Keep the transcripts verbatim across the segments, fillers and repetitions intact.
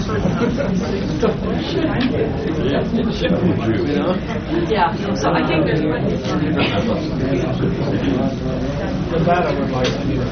Yeah, so I think there's For that, I would like to do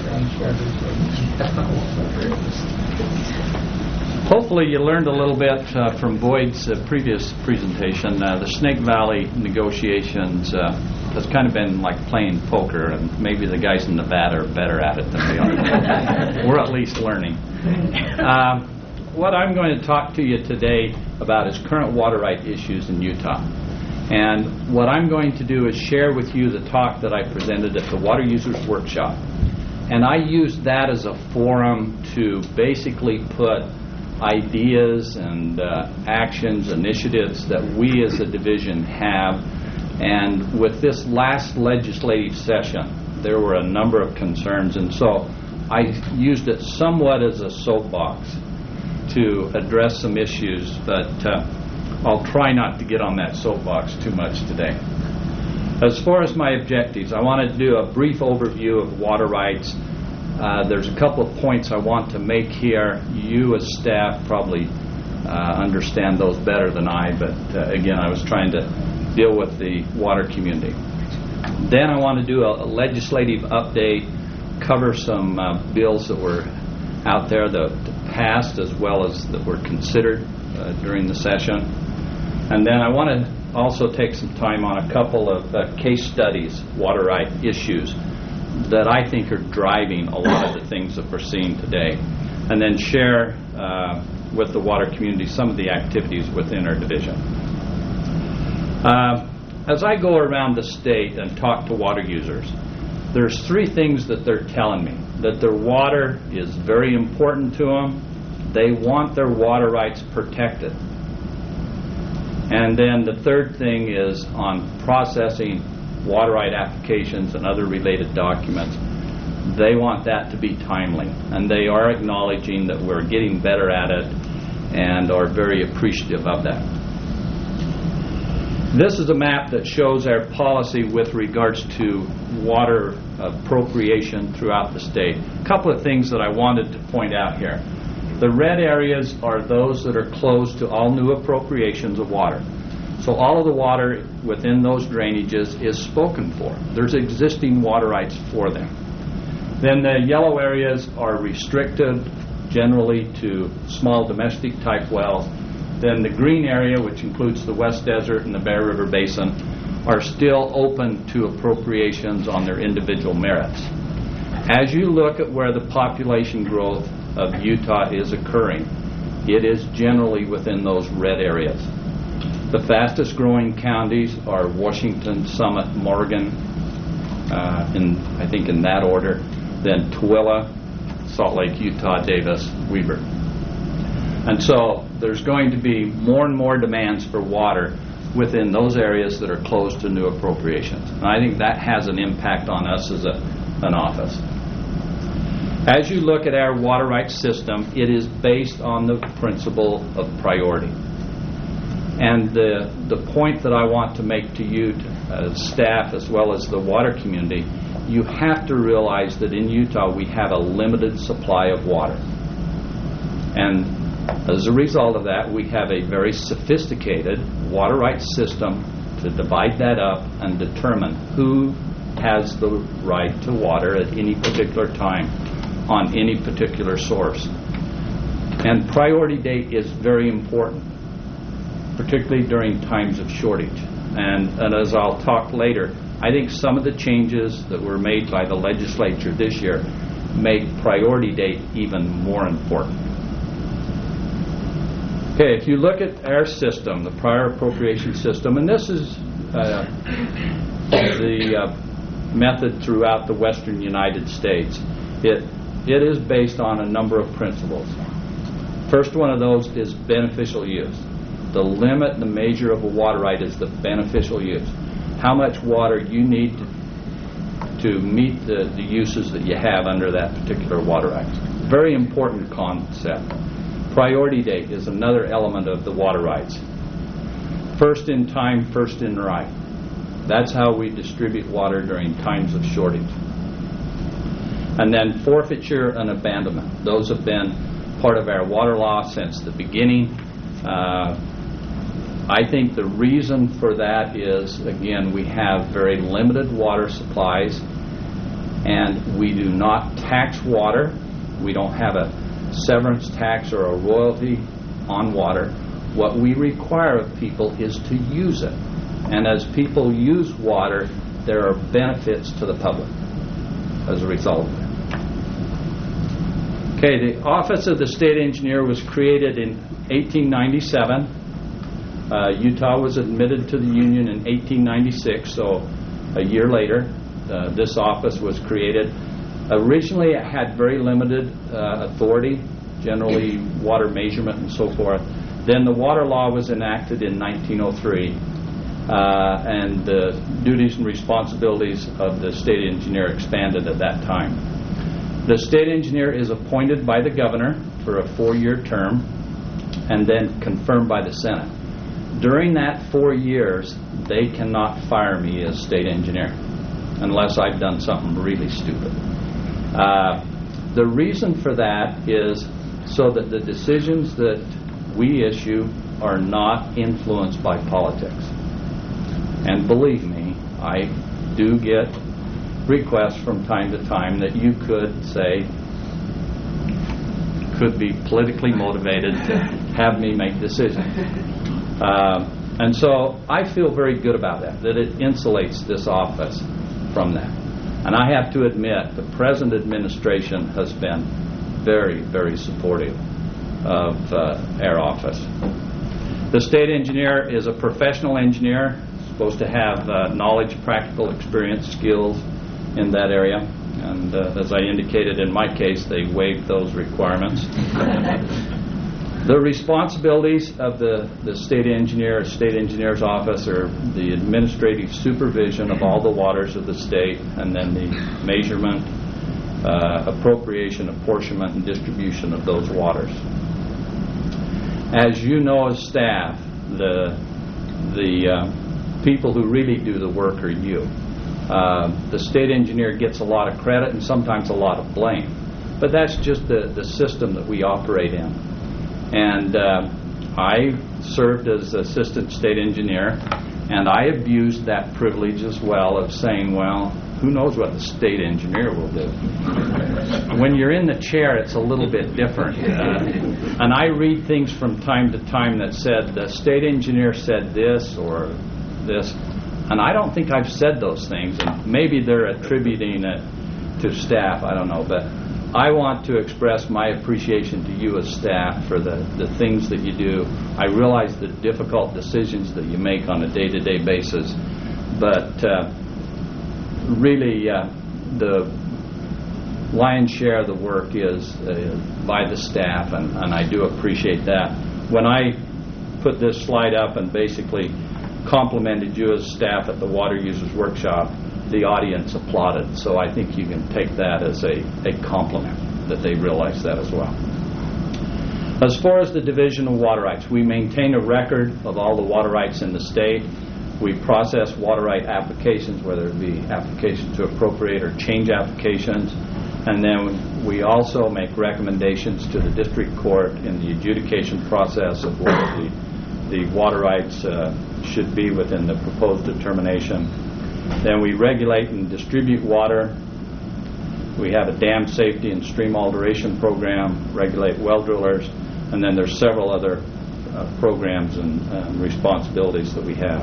Hopefully you learned a little bit uh, from Boyd's uh, previous presentation. Uh, the Snake Valley negotiations uh, has kind of been like playing poker, and maybe the guys in Nevada are better at it than we are. We're at least learning. Um, what I'm going to talk to you today about is current water right issues in Utah. And what I'm going to do is share with you the talk that I presented at the Water Users Workshop. And I used that as a forum to basically put ideas and uh, actions, initiatives that we as a division have. And with this last legislative session, there were a number of concerns. And so I used it somewhat as a soapbox to address some issues, but uh, I'll try not to get on that soapbox too much today. As far as my objectives, I want to do a brief overview of water rights. Uh, there's a couple of points I want to make here. You as staff probably uh, understand those better than I, but uh, again, I was trying to deal with the water community. Then I want to do a, a legislative update, cover some uh, bills that were out there that passed as well as that were considered uh, during the session. And then I want to also take some time on a couple of uh, case studies, water right issues, that I think are driving a lot of the things that we're seeing today, and then share uh, with the water community some of the activities within our division. Uh, as I go around the state and talk to water users, there's three things that they're telling me. That their water is very important to them. They want their water rights protected. And then the third thing is on processing water right applications and other related documents. They want that to be timely, and they are acknowledging that we're getting better at it and are very appreciative of that. This is a map that shows our policy with regards to water appropriation throughout the state. A couple of things that I wanted to point out here. The red areas are those that are closed to all new appropriations of water. So all of the water within those drainages is spoken for. There's existing water rights for them. Then the yellow areas are restricted generally to small domestic type wells. Then the green area, which includes the West Desert and the Bear River Basin, are still open to appropriations on their individual merits. As you look at where the population growth of Utah is occurring, it is generally within those red areas. The fastest growing counties are Washington, Summit, Morgan, uh, in I think in that order, then Tooele, Salt Lake, Utah, Davis, Weber. And so there's going to be more and more demands for water within those areas that are closed to new appropriations. And I think that has an impact on us as a, an office. As you look at our water rights system, it is based on the principle of priority. And the, the point that I want to make to you as staff as well as the water community, you have to realize that in Utah we have a limited supply of water. And as a result of that, we have a very sophisticated water rights system to divide that up and determine who has the right to water at any particular time on any particular source. And priority date is very important, particularly during times of shortage. And, and as I'll talk later, I think some of the changes that were made by the legislature this year make priority date even more important. Okay, if you look at our system, the prior appropriation system, and this is uh, the uh, method throughout the western United States, it, it is based on a number of principles. First one of those is beneficial use. The limit, the measure of a water right is the beneficial use. How much water you need to, to meet the, the uses that you have under that particular water right. Very important concept. Priority date is another element of the water rights. First in time, first in right. That's how we distribute water during times of shortage. And then forfeiture and abandonment. Those have been part of our water law since the beginning. Uh, I think the reason for that is, again, we have very limited water supplies, and we do not tax water. We don't have a severance tax or a royalty on water. What we require of people is to use it. And as people use water, there are benefits to the public as a result of it. Okay, the Office of the State Engineer was created in eighteen ninety-seven. Uh, Utah was admitted to the Union in eighteen ninety-six, so a year later, uh, this office was created. Originally, it had very limited uh, authority, generally water measurement and so forth. Then the water law was enacted in nineteen oh three, uh, and the duties and responsibilities of the state engineer expanded at that time. The state engineer is appointed by the governor for a four-year term and then confirmed by the Senate. During that four years, they cannot fire me as state engineer unless I've done something really stupid. Uh, the reason for that is so that the decisions that we issue are not influenced by politics. And believe me, I do get requests from time to time that you could say could be politically motivated to have me make decisions. Uh, and so I feel very good about that, that it insulates this office from that. And I have to admit, the present administration has been very, very supportive of uh, our office. The state engineer is a professional engineer, supposed to have uh, knowledge, practical experience, skills in that area. And uh, as I indicated in my case, they waived those requirements. The responsibilities of the, the state engineer, state engineer's office, are the administrative supervision of all the waters of the state, and then the measurement, uh, appropriation, apportionment, and distribution of those waters. As you know as staff, the, the uh, people who really do the work are you. Uh, the state engineer gets a lot of credit and sometimes a lot of blame. But that's just the, the system that we operate in. And uh, I served as assistant state engineer, and I abused that privilege as well of saying, well, who knows what the state engineer will do. When you're in the chair, it's a little bit different. Uh, and I read things from time to time that said, the state engineer said this or this. And I don't think I've said those things. And maybe they're attributing it to staff. I don't know. But I want to express my appreciation to you as staff for the, the things that you do. I realize the difficult decisions that you make on a day-to-day basis. But uh, really, uh, the lion's share of the work is uh, by the staff, and, and I do appreciate that. When I put this slide up and basically complimented you as staff at the Water Users Workshop, the audience applauded. So I think you can take that as a, a compliment, that they realize that as well. As far as the division of water rights, we maintain a record of all the water rights in the state. We process water right applications, whether it be applications to appropriate or change applications. And then we also make recommendations to the district court in the adjudication process of whether the, the water rights uh, should be within the proposed determination. Then we regulate and distribute water. We have a dam safety and stream alteration program, regulate well drillers, and then there's several other uh, programs and um, responsibilities that we have.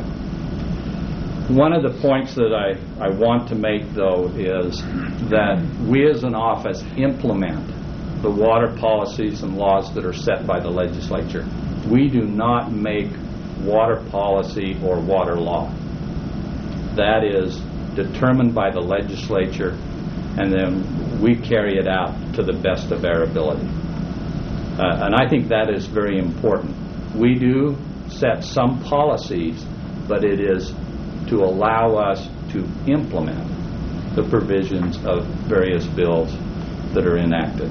One of the points that I, I want to make, though, is that we as an office implement the water policies and laws that are set by the legislature. We do not make water policy or water law. That is determined by the legislature, and then we carry it out to the best of our ability. Uh, and I think that is very important. We do set some policies, but it is to allow us to implement the provisions of various bills that are enacted.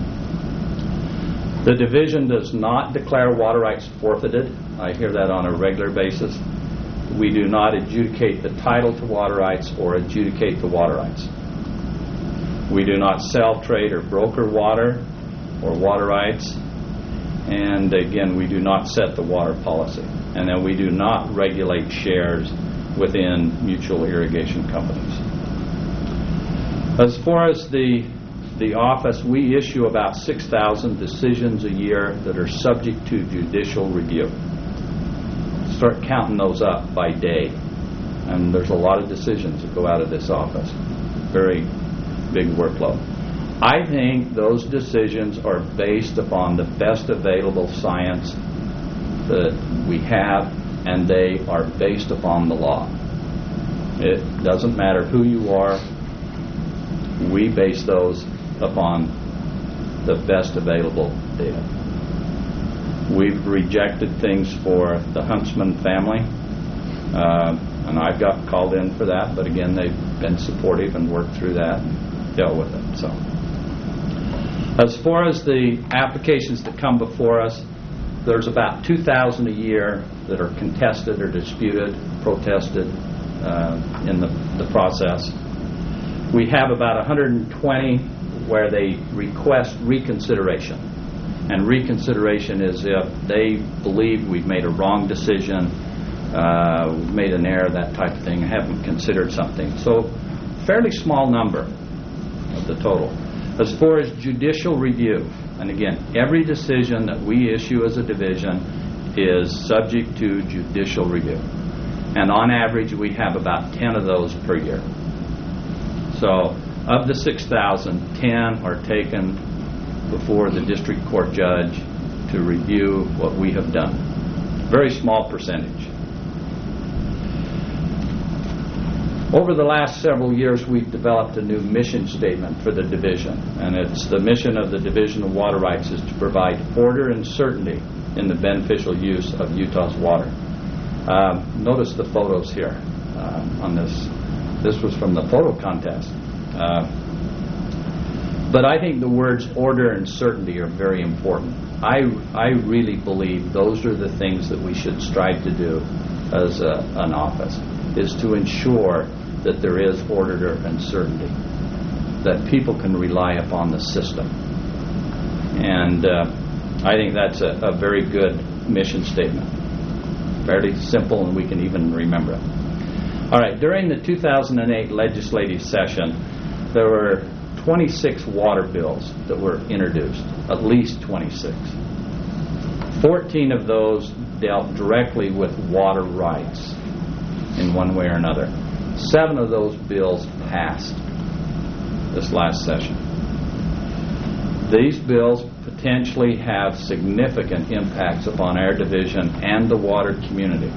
The division does not declare water rights forfeited. I hear that on a regular basis. We do not adjudicate the title to water rights or adjudicate the water rights. We do not sell, trade, or broker water. or water rights. And again, we do not set the water policy. And then we do not regulate shares within mutual irrigation companies. As far as the the office, we issue about six thousand decisions a year that are subject to judicial review. Start counting those up by day. And there's a lot of decisions that go out of this office. Very big workload. I think those decisions are based upon the best available science that we have, and they are based upon the law. It doesn't matter who you are. We base those upon the best available data. We've rejected things for the Huntsman family, uh, and I've got called in for that, but again, they've been supportive and worked through that and dealt with it. So, as far as the applications that come before us, there's about two thousand a year that are contested or disputed, protested uh, in the, the process. We have about one hundred twenty where they request reconsideration. And reconsideration is if they believe we've made a wrong decision, uh, we've made an error, that type of thing, haven't considered something. So, fairly small number of the total. As far as judicial review, and again, every decision that we issue as a division is subject to judicial review. And on average, we have about ten of those per year. So, of the six thousand, ten are taken before the district court judge to review what we have done. Very small percentage. Over the last several years, we've developed a new mission statement for the division, and it's the mission of the Division of Water Rights is to provide order and certainty in the beneficial use of Utah's water. Uh, notice the photos here uh, on this. This was from the photo contest. Uh, but I think the words order and certainty are very important. I, I really believe those are the things that we should strive to do as a, an office, is to ensure that there is order and certainty, that people can rely upon the system. And uh, I think that's a, a very good mission statement. Fairly simple, and we can even remember it. All right, during the two thousand eight legislative session, there were twenty-six water bills that were introduced, at least twenty-six. fourteen of those dealt directly with water rights in one way or another. Seven of those bills passed this last session. These bills potentially have significant impacts upon our division and the water community.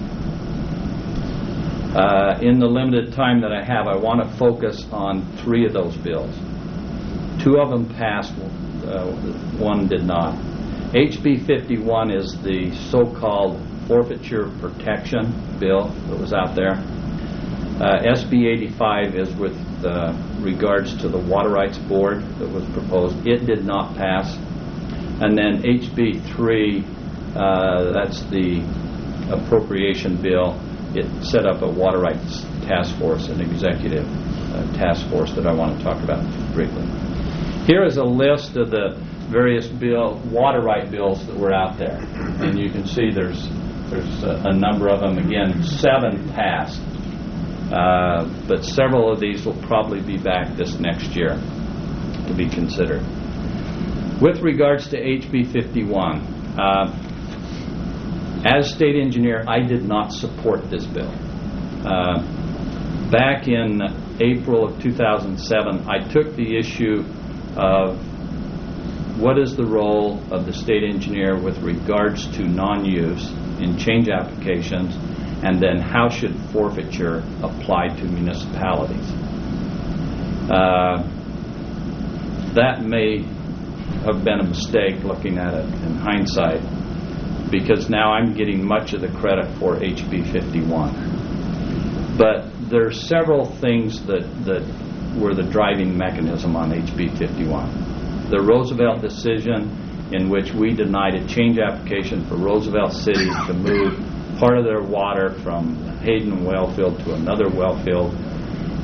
Uh, in the limited time that I have, I want to focus on three of those bills. Two of them passed, uh, one did not. H B fifty-one is the so-called forfeiture protection bill that was out there. Uh, S B eighty-five is with uh, regards to the Water Rights Board that was proposed. It did not pass. And then H B three, uh, that's the appropriation bill. It set up a water rights task force, an executive uh, task force that I want to talk about briefly. Here is a list of the various bill, water right bills that were out there. And you can see there's there's a, a number of them. Again, seven passed. Uh, but several of these will probably be back this next year to be considered. With regards to H B fifty-one, uh, as state engineer, I did not support this bill. Uh, back in April of two thousand seven, I took the issue of what is the role of the state engineer with regards to non-use in change applications, and then how should forfeiture apply to municipalities. Uh, that may have been a mistake looking at it in hindsight, because now I'm getting much of the credit for H B fifty-one. But there are several things that, that were the driving mechanism on H B fifty-one. The Roosevelt decision, in which we denied a change application for Roosevelt City to move part of their water from Hayden well field to another well field.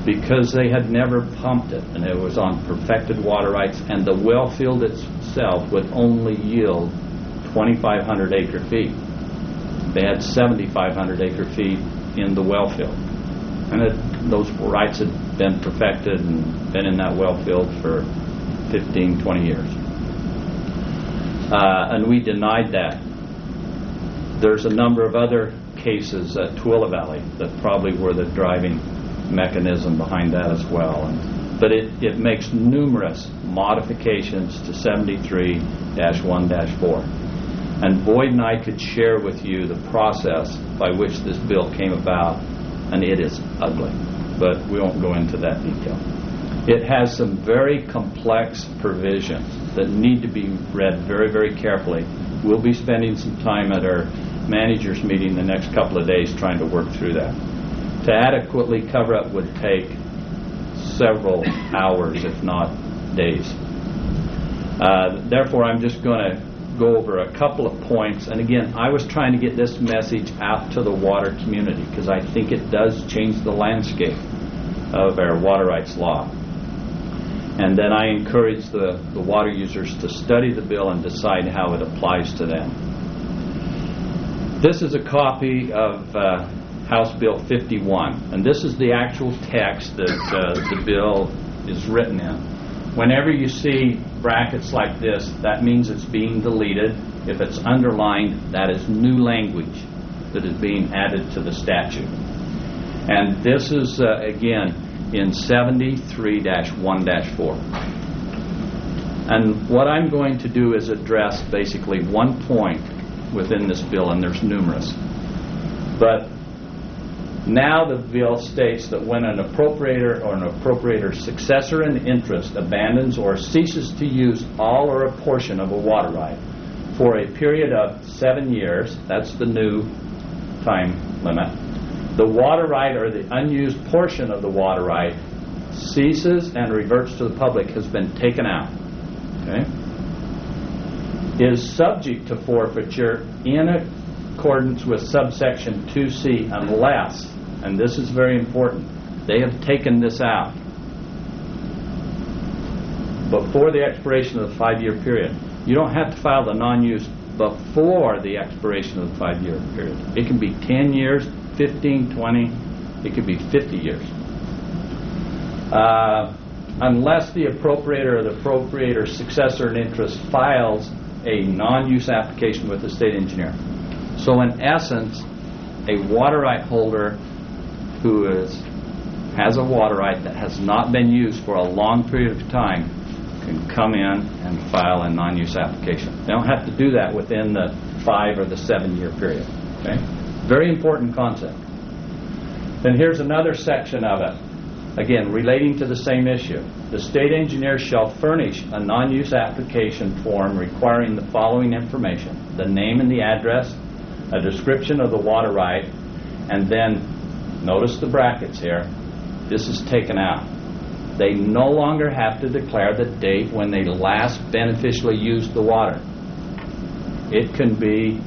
because they had never pumped it, and it was on perfected water rights, and the well field itself would only yield twenty-five hundred acre feet. They had seventy-five hundred acre feet in the well field, and it, those rights had been perfected and been in that well field for fifteen, twenty years. Uh, and we denied that. There's a number of other cases at Tooele Valley that probably were the driving mechanism behind that as well. And, but it, it makes numerous modifications to seventy-three dash one dash four. And Boyd and I could share with you the process by which this bill came about, and it is ugly. But we won't go into that detail. It has some very complex provisions that need to be read very, very carefully. We'll be spending some time at our managers meeting the next couple of days trying to work through that. To adequately cover it would take several hours, if not days. Uh, therefore, I'm just going to go over a couple of points. And again, I was trying to get this message out to the water community because I think it does change the landscape of our water rights law. And then I encourage the, the water users to study the bill and decide how it applies to them. This is a copy of uh, House Bill fifty-one, and this is the actual text that uh, the bill is written in. Whenever you see brackets like this, that means it's being deleted. If it's underlined, that is new language that is being added to the statute. And this is, uh, again, in seventy-three dash one dash four. And what I'm going to do is address basically one point within this bill, and there's numerous. But now the bill states that when an appropriator or an appropriator's successor in interest abandons or ceases to use all or a portion of a water right for a period of seven years, that's the new time limit, the water right or the unused portion of the water right ceases and reverts to the public, has been taken out, okay, is subject to forfeiture in accordance with subsection two C unless, and this is very important, they have taken this out before the expiration of the five-year period. You don't have to file the non-use before the expiration of the five-year period. It can be ten years, fifteen, twenty, it could be fifty years. Uh, unless the appropriator or the appropriator's successor in interest files a non-use application with the state engineer. So in essence, a water right holder who is, has a water right that has not been used for a long period of time can come in and file a non-use application. They don't have to do that within the five or the seven year period. Okay? Very important concept. Then here's another section of it, again relating to the same issue. The state engineer shall furnish a non-use application form requiring the following information: the name and the address, a description of the water right, and then notice the brackets here, this is taken out. They no longer have to declare the date when they last beneficially used the water. It can be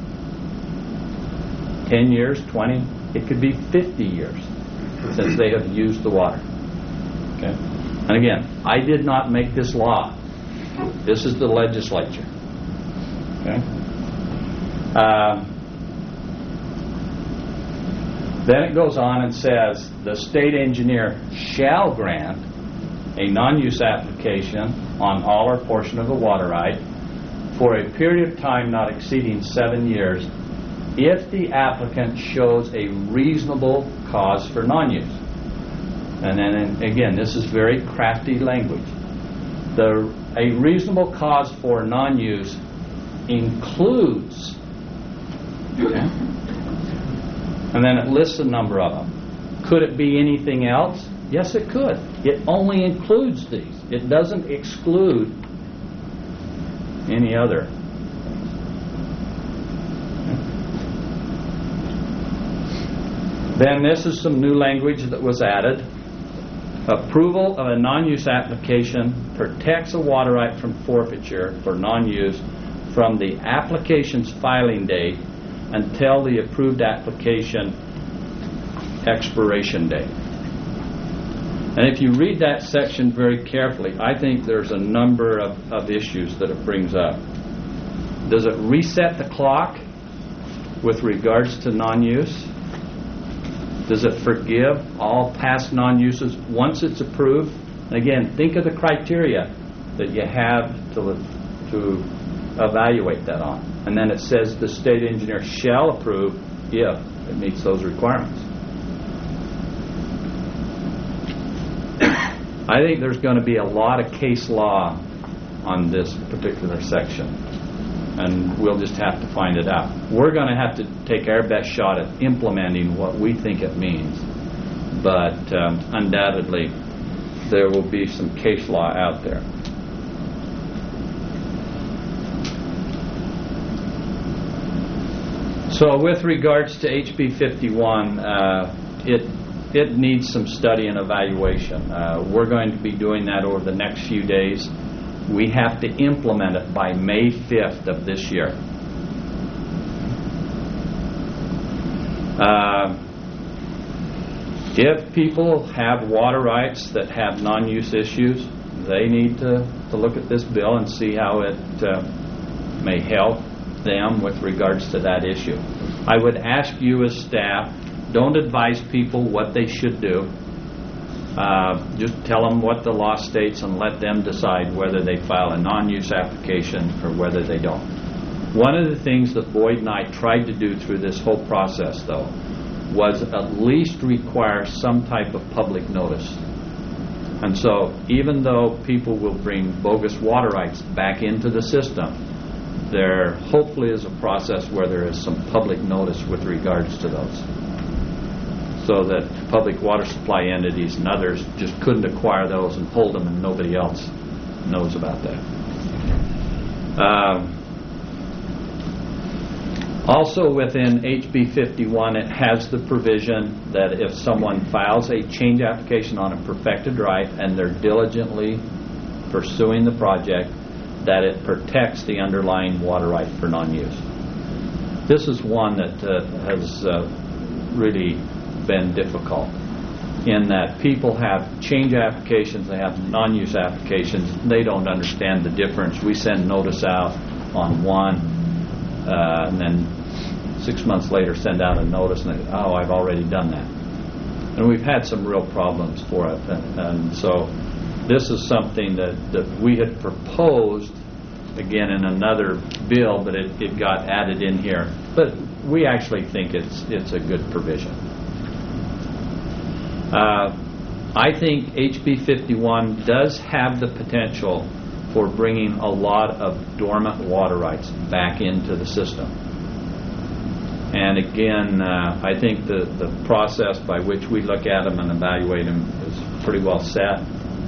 ten years, twenty, it could be fifty years since they have used the water. Okay? And again, I did not make this law. This is the legislature. Okay? Uh, then it goes on and says the state engineer shall grant a non-use application on all or portion of the water right for a period of time not exceeding seven years if the applicant shows a reasonable cause for non-use. And then and again, this is very crafty language. The a reasonable cause for non-use includes, okay, and then it lists a number of them. Could it be anything else? Yes, it could. It only includes these. It doesn't exclude any other. Then this is some new language that was added. Approval of a non-use application protects a water right from forfeiture for non-use from the application's filing date until the approved application expiration date. And if you read that section very carefully, I think there's a number of, of issues that it brings up. Does it reset the clock with regards to non-use? Does it forgive all past non-uses once it's approved? And again, think of the criteria that you have to, to evaluate that on. And then it says the state engineer shall approve if it meets those requirements. I think there's going to be a lot of case law on this particular section, and we'll just have to find it out. We're going to have to take our best shot at implementing what we think it means, but um, undoubtedly there will be some case law out there. So with regards to H B fifty-one, uh, it it needs some study and evaluation. Uh, we're going to be doing that over the next few days. We have to implement it by May fifth of this year. Uh, if people have water rights that have non-use issues, they need to, to look at this bill and see how it uh, may help them with regards to that issue. I would ask you as staff, don't advise people what they should do. Uh, just tell them what the law states and let them decide whether they file a non-use application or whether they don't. One of the things that Boyd and I tried to do through this whole process, though, was at least require some type of public notice. And so even though people will bring bogus water rights back into the system, there hopefully is a process where there is some public notice with regards to those, so that public water supply entities and others just couldn't acquire those and hold them and nobody else knows about that. Um, also within H B fifty-one, it has the provision that if someone files a change application on a perfected right and they're diligently pursuing the project, that it protects the underlying water right for non-use. This is one that uh, has uh, really been difficult, in that people have change applications, they have non-use applications, they don't understand the difference. We send notice out on one, uh, and then six months later send out a notice and they, oh, I've already done that. And we've had some real problems for it. And, and so this is something that, that we had proposed, again, in another bill, but it, it got added in here. But we actually think it's it's a good provision. Uh, I think H B fifty-one does have the potential for bringing a lot of dormant water rights back into the system. And again, uh, I think the, the process by which we look at them and evaluate them is pretty well set.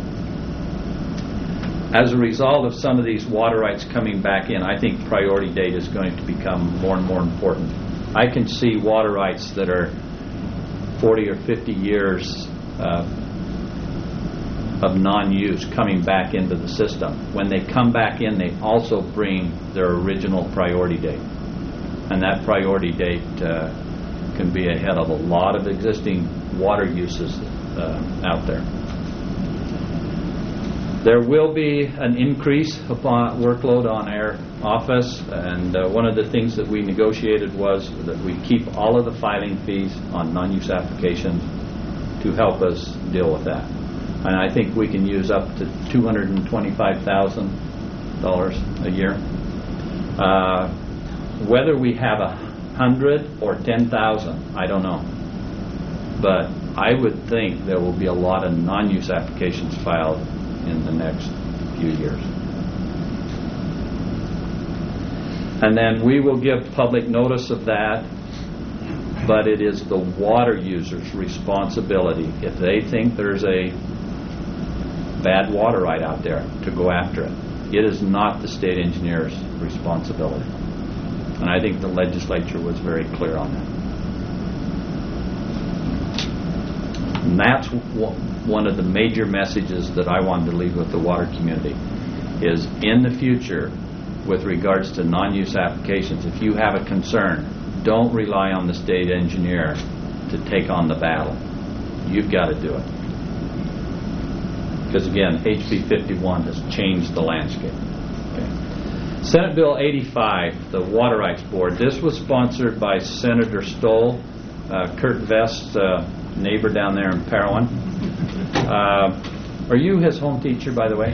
As a result of some of these water rights coming back in, I think priority date is going to become more and more important. I can see water rights that are forty or fifty years uh, of non-use coming back into the system. When they come back in, they also bring their original priority date. And that priority date uh, can be ahead of a lot of existing water uses uh, out there. There will be an increase upon workload on our office, and uh, one of the things that we negotiated was that we keep all of the filing fees on non-use applications to help us deal with that. And I think we can use up to two hundred twenty-five thousand dollars a year. Uh, whether we have a hundred or ten thousand, I don't know. But I would think there will be a lot of non-use applications filed in the next few years. And then we will give public notice of that, but it is the water user's responsibility, if they think there's a bad water right out there, to go after it. It is not the state engineer's responsibility. And I think the legislature was very clear on that. And that's one of the major messages that I wanted to leave with the water community, is in the future, with regards to non-use applications, if you have a concern, don't rely on the state engineer to take on the battle. You've got to do it. Because again, H B fifty-one has changed the landscape. Okay. Senate Bill eighty-five, the Water Rights Board. This was sponsored by Senator Stoll, uh, Kurt Vest's uh, neighbor down there in Parowan. Uh, are you his home teacher, by the way?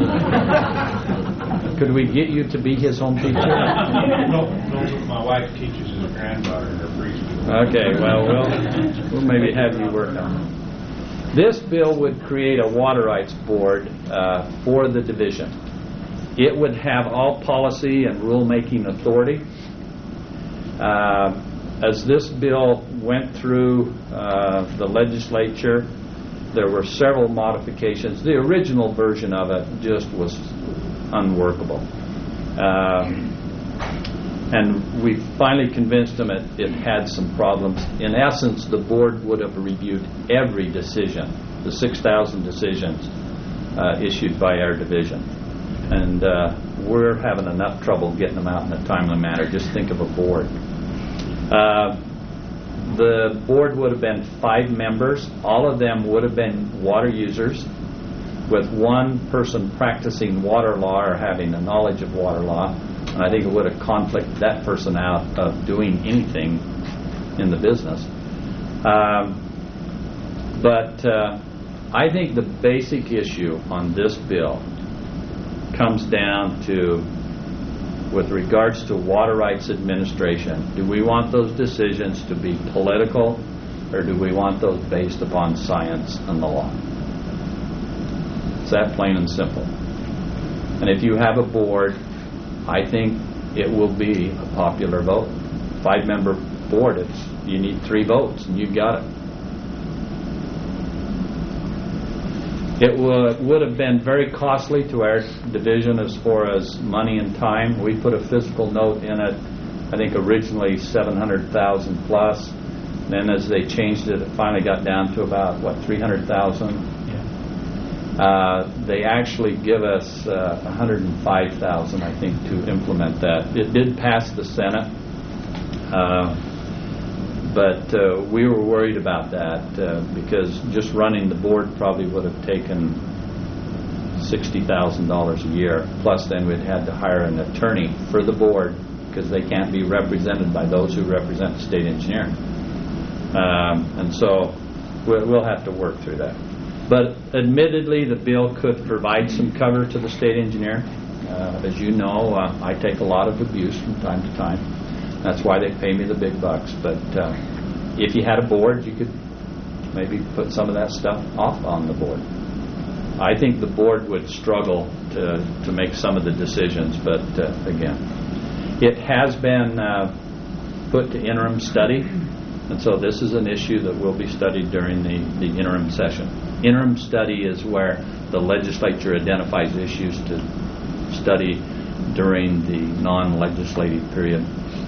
Could we get you to be his home teacher? No, no, my wife teaches his granddaughter in her preschool. Okay, well, we'll, we'll maybe have you work on it. This bill would create a water rights board uh, for the division. It would have all policy and rulemaking authority. Uh, as this bill went through uh, the legislature, there were several modifications. The original version of it just was unworkable. Um, and we finally convinced them it, it had some problems. In essence, the board would have reviewed every decision, the six thousand decisions uh, issued by our division. And uh, we're having enough trouble getting them out in a timely manner. Just think of a board. Uh, the board would have been five members. All of them would have been water users, with one person practicing water law or having a knowledge of water law. And I think it would have conflicted that person out of doing anything in the business. Um, but uh, I think the basic issue on this bill comes down to, with regards to water rights administration, do we want those decisions to be political, or do we want those based upon science and the law? It's that plain and simple. And if you have a board, I think it will be a popular vote. Five-member board, it's, you need three votes, and you've got it. It would, would have been very costly to our division as far as money and time. We put a fiscal note in it, I think originally seven hundred thousand dollars plus. Then as they changed it, it finally got down to about, what, three hundred thousand dollars? Uh, they actually give us uh, one hundred five thousand dollars, I think, to implement that. It did pass the Senate, uh, but uh, we were worried about that uh, because just running the board probably would have taken sixty thousand dollars a year. Plus, then we'd had to hire an attorney for the board because they can't be represented by those who represent the state engineer. Um, and so we'll, we'll have to work through that. But admittedly, the bill could provide some cover to the state engineer. Uh, as you know, uh, I take a lot of abuse from time to time. That's why they pay me the big bucks. But uh, if you had a board, you could maybe put some of that stuff off on the board. I think the board would struggle to, to make some of the decisions, but uh, again, it has been uh, put to interim study, and so this is an issue that will be studied during the, the interim session. Interim study is where the legislature identifies issues to study during the non-legislative period.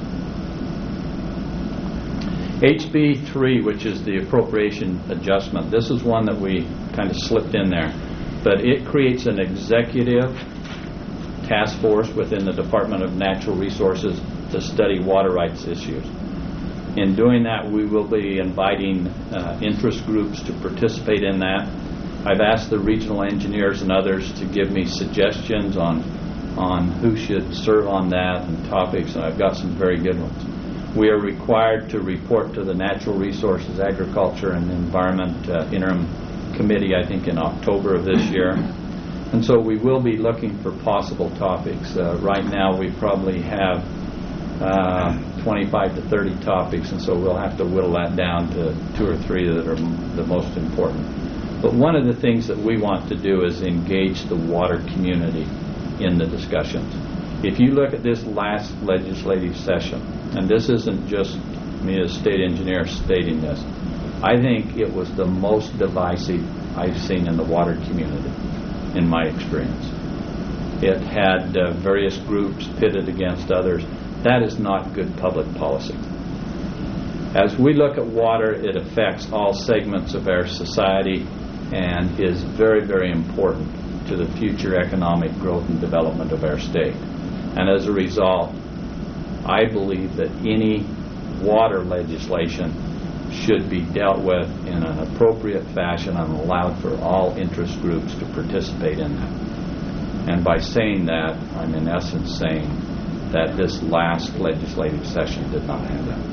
H B three, which is the appropriation adjustment, this is one that we kind of slipped in there, but it creates an executive task force within the Department of Natural Resources to study water rights issues. In doing that, we will be inviting uh, interest groups to participate in that. I've asked the regional engineers and others to give me suggestions on on who should serve on that and topics, and I've got some very good ones. We are required to report to the Natural Resources, Agriculture, and Environment uh, Interim Committee, I think, in October of this year. And so we will be looking for possible topics. Uh, right now, we probably have Uh, twenty-five to thirty topics, and so we'll have to whittle that down to two or three that are m- the most important. But one of the things that we want to do is engage the water community in the discussions. If you look at this last legislative session, and this isn't just me as state engineer stating this, I think it was the most divisive I've seen in the water community in my experience. It had uh, various groups pitted against others. That is not good public policy. As we look at water, it affects all segments of our society and is very, very important to the future economic growth and development of our state. And as a result, I believe that any water legislation should be dealt with in an appropriate fashion and allowed for all interest groups to participate in that. And by saying that, I'm in essence saying that this last legislative session did not have that.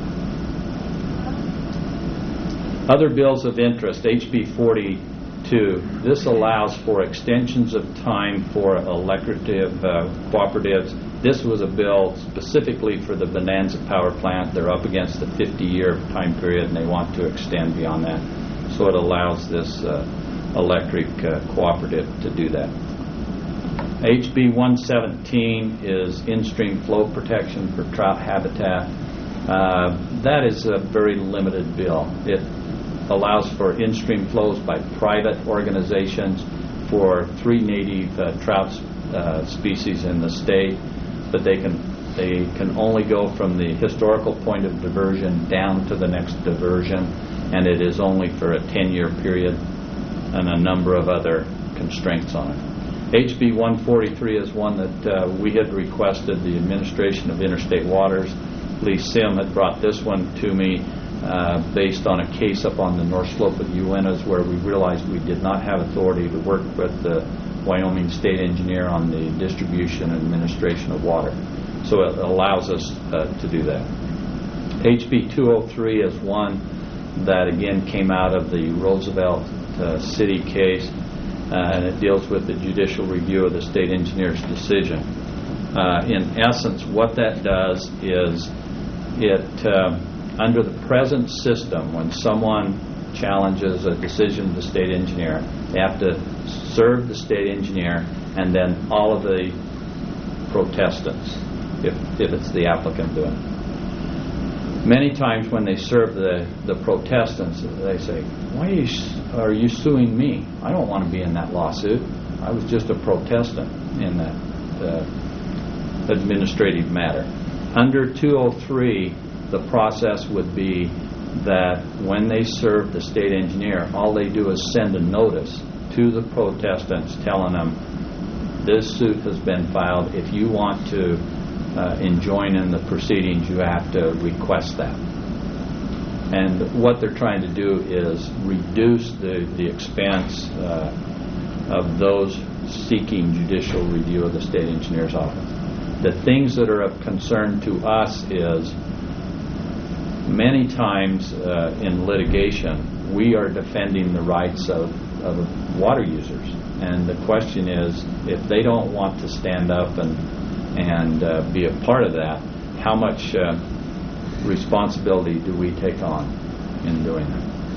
Other bills of interest, H B forty-two, this allows for extensions of time for electric uh, cooperatives. This was a bill specifically for the Bonanza Power Plant. They're up against the fifty-year time period, and they want to extend beyond that. So it allows this uh, electric uh, cooperative to do that. H B one seventeen is in-stream flow protection for trout habitat. Uh, that is a very limited bill. It allows for in-stream flows by private organizations for three native uh, trout uh, species in the state, but they can they can only go from the historical point of diversion down to the next diversion, and it is only for a ten-year period, and a number of other constraints on it. H B one forty-three is one that uh, we had requested the Administration of Interstate Waters. Lee Sim had brought this one to me uh, based on a case up on the North Slope of the Uintas where we realized we did not have authority to work with the Wyoming State Engineer on the distribution and administration of water. So it allows us uh, to do that. H B two oh three is one that again came out of the Roosevelt uh, City case, uh, and it deals with the judicial review of the state engineer's decision. Uh, in essence, what that does is it, uh, under the present system, when someone challenges a decision of the state engineer, they have to serve the state engineer and then all of the protestants, if, if it's the applicant doing it. Many times when they serve the, the protestants, they say, why are you, are you suing me? I don't want to be in that lawsuit. I was just a protestant in that uh, administrative matter. Under two oh three, the process would be that when they serve the state engineer, all they do is send a notice to the protestants telling them this suit has been filed. If you want to uh, enjoin in the proceedings, you have to request that. And what they're trying to do is reduce the, the expense uh, of those seeking judicial review of the state engineer's office. The things that are of concern to us is many times uh, in litigation we are defending the rights of, of water users, and the question is, if they don't want to stand up and and uh, be a part of that, how much uh, responsibility do we take on in doing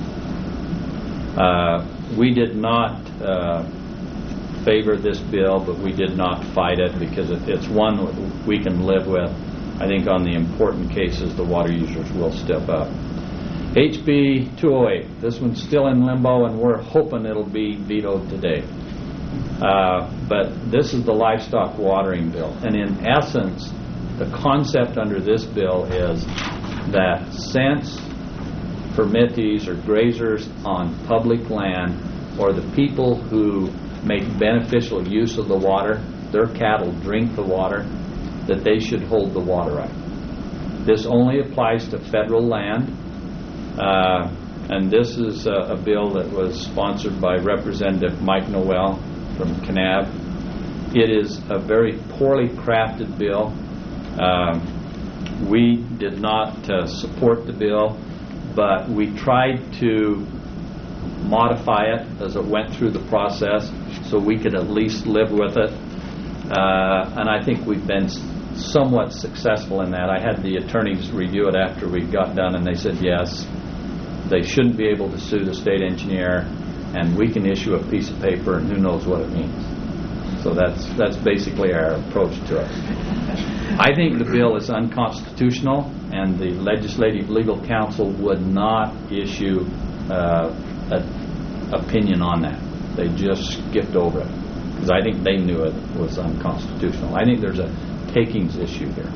that? Uh, we did not uh, favor this bill, but we did not fight it because it, it's one we can live with. I think on the important cases, the water users will step up. H B two oh eight, this one's still in limbo, and we're hoping it'll be vetoed today. Uh, but this is the livestock watering bill, and in essence, the concept under this bill is that since permittees or grazers on public land, or the people who make beneficial use of the water, their cattle drink the water, that they should hold the water right. This only applies to federal land, uh, and this is a, a bill that was sponsored by Representative Mike Noel from Kanab. It is a very poorly crafted bill. Uh, we did not uh, support the bill, but we tried to modify it as it went through the process so we could at least live with it. Uh, and I think we've been somewhat successful in that. I had the attorneys review it after we got done, and they said yes, they shouldn't be able to sue the state engineer, and we can issue a piece of paper and who knows what it means. So that's that's basically our approach to it. I think the bill is unconstitutional, and the Legislative Legal Counsel would not issue uh, an opinion on that. They just skipped over it because I think they knew it was unconstitutional. I think there's a takings issue here.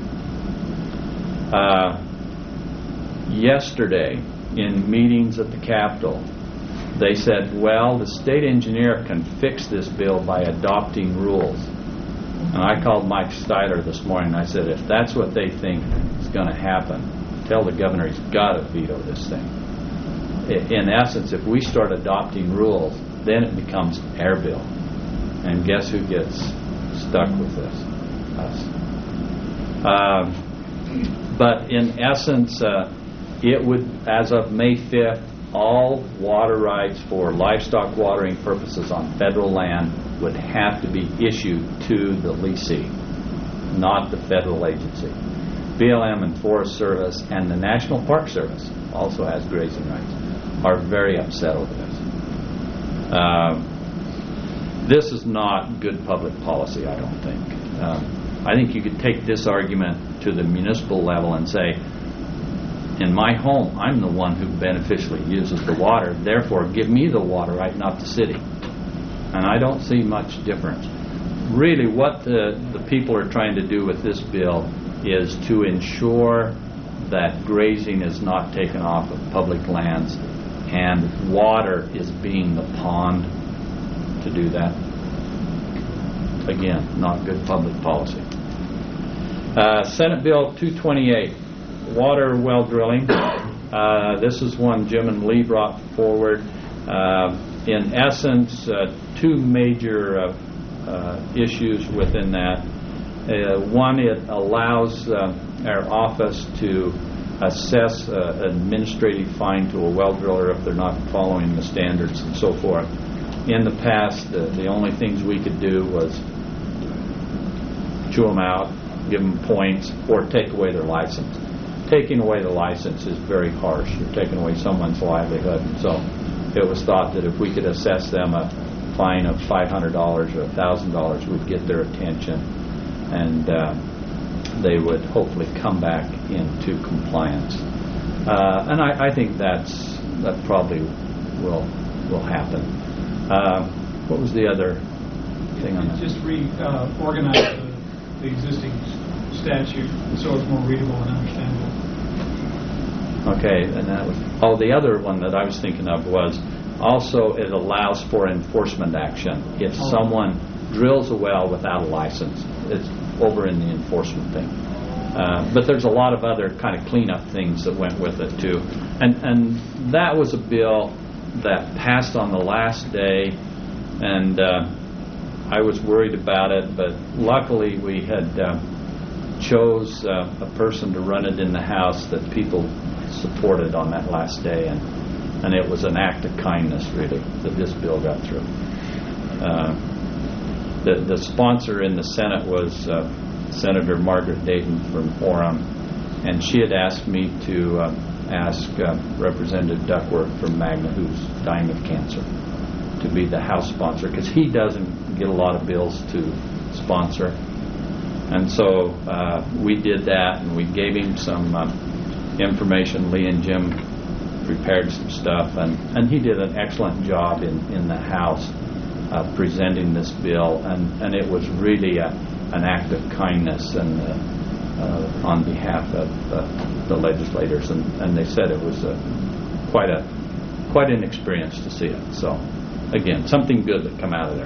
Uh, yesterday, in meetings at the Capitol, they said, well, the state engineer can fix this bill by adopting rules. And I called Mike Steiler this morning and I said, if that's what they think is going to happen, tell the governor he's got to veto this thing. I- In essence, if we start adopting rules, then it becomes our bill. And guess who gets stuck with this? Us. Um, but in essence, uh, it would, as of May fifth, all water rights for livestock watering purposes on federal land would have to be issued to the leasee, not the federal agency. B L M and Forest Service and the National Park Service also has grazing rights, are very upset over this. Um, this is not good public policy, I don't think. Um, I think you could take this argument to the municipal level and say, in my home, I'm the one who beneficially uses the water, therefore give me the water right, not the city. And I don't see much difference. Really what the, the people are trying to do with this bill is to ensure that grazing is not taken off of public lands and water is being the pond to do that. Again, not good public policy. Uh, Senate Bill two twenty-eight, water well drilling. Uh, this is one Jim and Lee brought forward. Uh, in essence, uh, two major uh, uh, issues within that. Uh, one, it allows uh, our office to assess uh, administrative fine to a well driller if they're not following the standards and so forth. In the past, the, the only things we could do was chew them out, give them points, or take away their license. Taking away the license is very harsh. You're taking away someone's livelihood. And so it was thought that if we could assess them a fine of five hundred dollars or one thousand dollars, we'd get their attention, and uh, they would hopefully come back into compliance. Uh, and I, I think that's that probably will will happen. Uh, what was the other thing on that? Just reorganize uh, the, the existing statute so it's more readable and understandable. Okay, and that was, oh, the other one that I was thinking of was also it allows for enforcement action. If oh. someone drills a well without a license, it's over in the enforcement thing. Uh, but there's a lot of other kind of cleanup things that went with it too. And, and that was a bill that passed on the last day, and uh, I was worried about it, but luckily we had uh, chose uh, a person to run it in the House that people supported on that last day, and and it was an act of kindness really that this bill got through. Uh, the the sponsor in the Senate was uh, Senator Margaret Dayton from Orem, and she had asked me to uh, ask uh, Representative Duckworth from Magna, who's dying of cancer, to be the House sponsor, because he doesn't get a lot of bills to sponsor. And so uh, we did that, and we gave him some uh, information. Lee and Jim prepared some stuff, and, and he did an excellent job in, in the House uh, presenting this bill, and, and it was really a, an act of kindness and uh, uh, on behalf of uh, the legislators, and, and they said it was a, quite a quite an experience to see it. So again, something good that come out of there.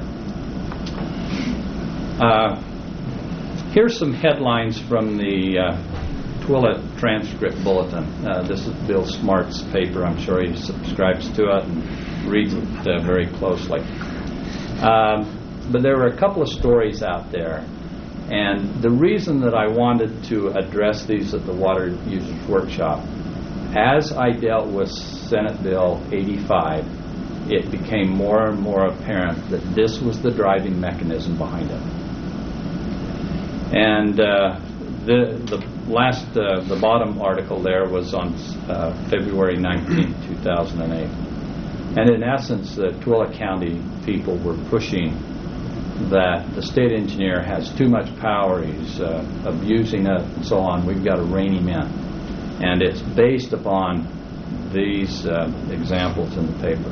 Uh, Here's some headlines from the uh, Tooele Transcript Bulletin. Uh, this is Bill Smart's paper. I'm sure he subscribes to it and reads it uh, very closely. Um, but there were a couple of stories out there, and the reason that I wanted to address these at the Water Users Workshop, as I dealt with Senate Bill eighty-five, it became more and more apparent that this was the driving mechanism behind it. And uh, the the last uh, the bottom article there was on uh, February nineteenth, two thousand eight, and in essence, the Tooele County people were pushing that the state engineer has too much power, he's uh, abusing it, and so on. We've got to rein him in, and it's based upon these uh, examples in the paper.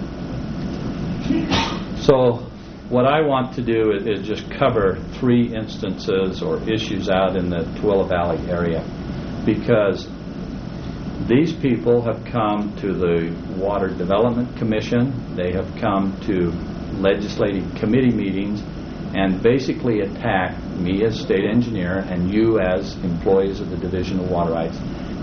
So what I want to do is, is just cover three instances or issues out in the Tooele Valley area, because these people have come to the Water Development Commission, they have come to legislative committee meetings and basically attacked me as state engineer and you as employees of the Division of Water Rights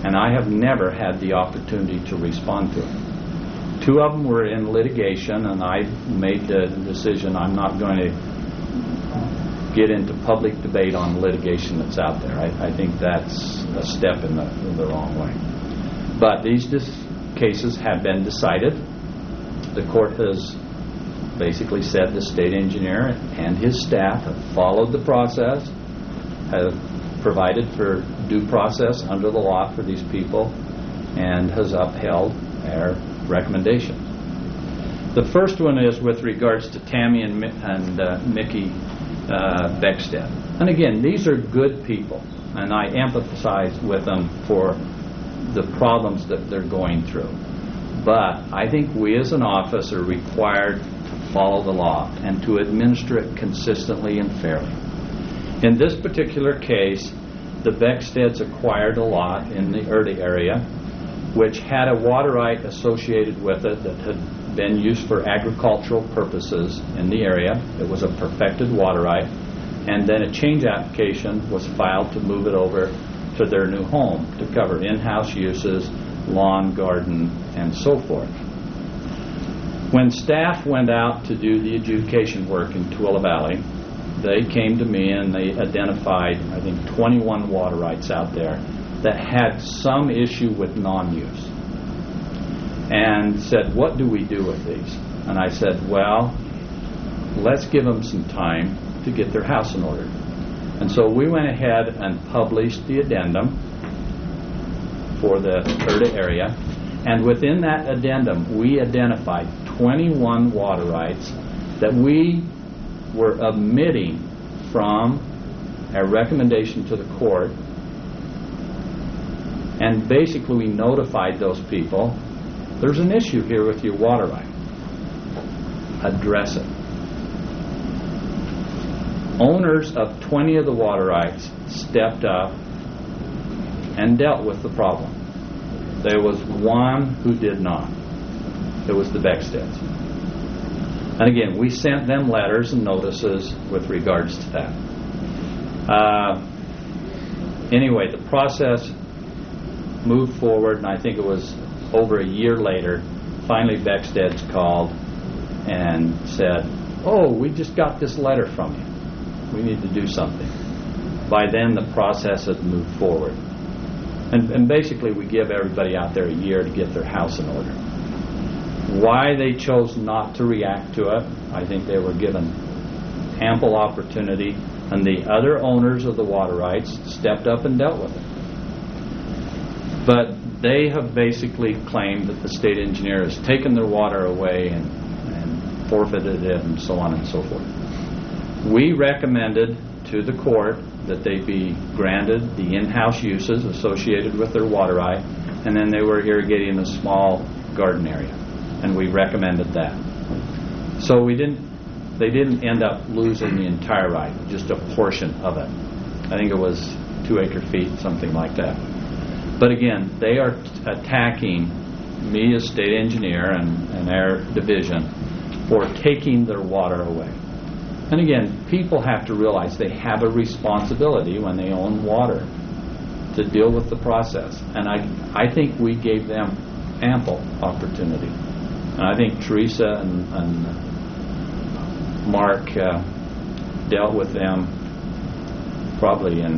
and I have never had the opportunity to respond to it. Two of them were in litigation, and I made the decision I'm not going to get into public debate on litigation that's out there. I, I think that's a step in the, in the wrong way. But these dis- cases have been decided. The court has basically said the state engineer and his staff have followed the process, have provided for due process under the law for these people, and has upheld their recommendations. The first one is with regards to Tammy and, and uh, Mickey uh, Beckstead. And again, these are good people, and I empathize with them for the problems that they're going through. But I think we as an office are required to follow the law and to administer it consistently and fairly. In this particular case, the Becksteads acquired a lot in the Erda area, which had a water right associated with it that had been used for agricultural purposes in the area. It was a perfected water right, and then a change application was filed to move it over to their new home to cover in-house uses, lawn, garden, and so forth. When staff went out to do the adjudication work in Tooele Valley, they came to me and they identified, I think, twenty-one water rights out there that had some issue with non-use, and said, what do we do with these? And I said, well, let's give them some time to get their house in order. And so we went ahead and published the addendum for the Erda area, and within that addendum we identified twenty-one water rights that we were omitting from our recommendation to the court, and basically we notified those people, there's an issue here with your water right. Address it. Owners of twenty of the water rights stepped up and dealt with the problem. There was one who did not. It was the Becksteads. And again, we sent them letters and notices with regards to that. Uh, anyway, the process moved forward, and I think it was over a year later, finally Becksteads called and said, oh, we just got this letter from you. We need to do something. By then, the process had moved forward. And, and basically, we give everybody out there a year to get their house in order. Why they chose not to react to it, I think they were given ample opportunity, and the other owners of the water rights stepped up and dealt with it. But they have basically claimed that the state engineer has taken their water away and, and forfeited it and so on and so forth. We recommended to the court that they be granted the in-house uses associated with their water right, and then they were irrigating a small garden area, and we recommended that. So we didn't, they didn't end up losing the entire right, just a portion of it. I think it was two acre feet, something like that. But again, they are t- attacking me as state engineer and, and our division for taking their water away. And again, people have to realize they have a responsibility when they own water to deal with the process. And I, I think we gave them ample opportunity. And I think Teresa and, and Mark uh, dealt with them probably and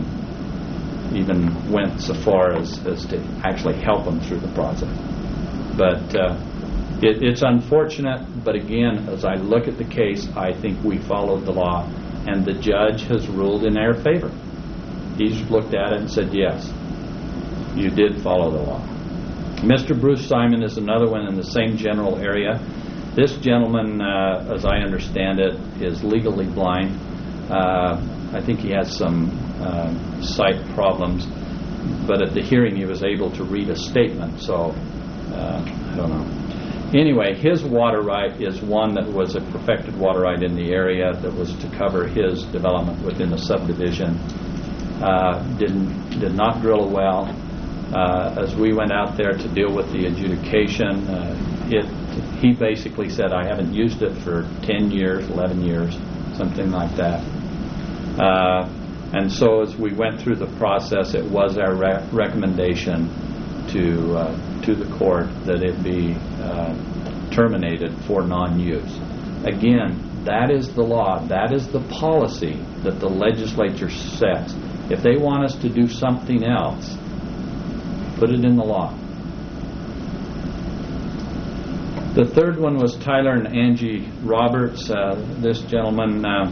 even went so far as, as to actually help them through the process. But uh, It, it's unfortunate, but again, as I look at the case, I think we followed the law, and the judge has ruled in our favor. He's looked at it and said, yes, you did follow the law. Mister Bruce Simon is another one in the same general area. This gentleman, uh, as I understand it, is legally blind. Uh, I think he has some uh, sight problems, but at the hearing he was able to read a statement, so uh, I don't know. Anyway, his water right is one that was a perfected water right in the area that was to cover his development within the subdivision. Uh, didn't did not drill a well. Uh, as we went out there to deal with the adjudication, uh, it he basically said, I haven't used it for ten years, eleven years, something like that. Uh, and so as we went through the process, it was our re- recommendation to uh, to the court that it be uh, terminated for non-use. Again, that is the law. That is the policy that the legislature sets. If they want us to do something else, put it in the law. The third one was Tyler and Angie Roberts. Uh, this gentleman, uh,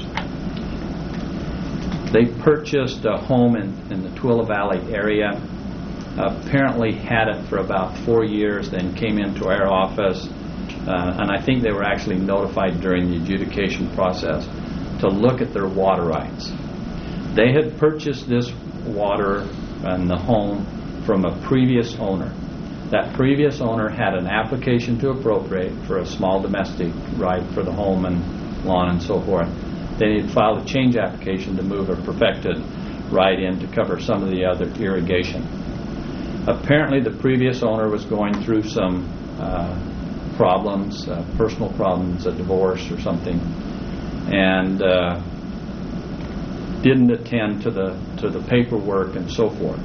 they purchased a home in, in the Tooele Valley area. Uh, apparently had it for about four years, then came into our office, uh, and I think they were actually notified during the adjudication process to look at their water rights. They had purchased this water and the home from a previous owner. That previous owner had an application to appropriate for a small domestic right for the home and lawn and so forth. They had filed a change application to move a perfected right in to cover some of the other irrigation. Apparently the previous owner was going through some uh, problems, uh, personal problems, a divorce or something, and uh, didn't attend to the to the paperwork and so forth.